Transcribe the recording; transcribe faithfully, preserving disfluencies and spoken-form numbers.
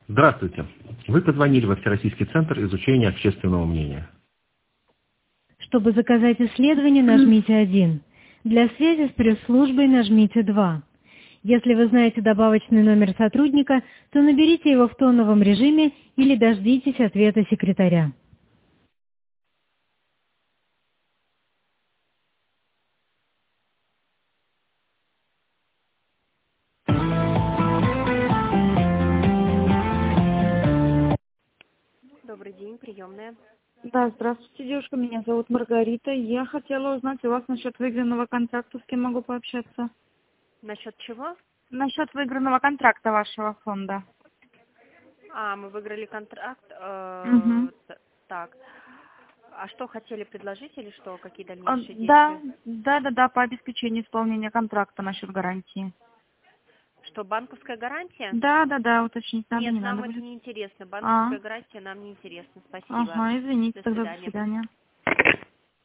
Здравствуйте. Вы позвонили во Всероссийский центр изучения общественного мнения. Чтобы заказать исследование, нажмите один. Для связи с пресс-службой нажмите два. Если вы знаете добавочный номер сотрудника, то наберите его в тоновом режиме или дождитесь ответа секретаря. Добрый день, приемная. Да, здравствуйте, девушка, меня зовут Маргарита. Я хотела узнать у вас насчет выигранного контракта, с кем могу пообщаться. Насчет чего? Насчет выигранного контракта вашего фонда. А, мы выиграли контракт. Угу. Э, т- так. А что хотели предложить или что? Какие дальнейшие Да, действия? да, да, да, по обеспечению исполнения контракта насчет гарантии. Что, банковская гарантия? Да, да, да, уточнить надо, Нет, не нам надо это будет. не интересно. А, Банковская гарантия нам не интересна. Спасибо. ага, извините, До тогда до свидания. свидания.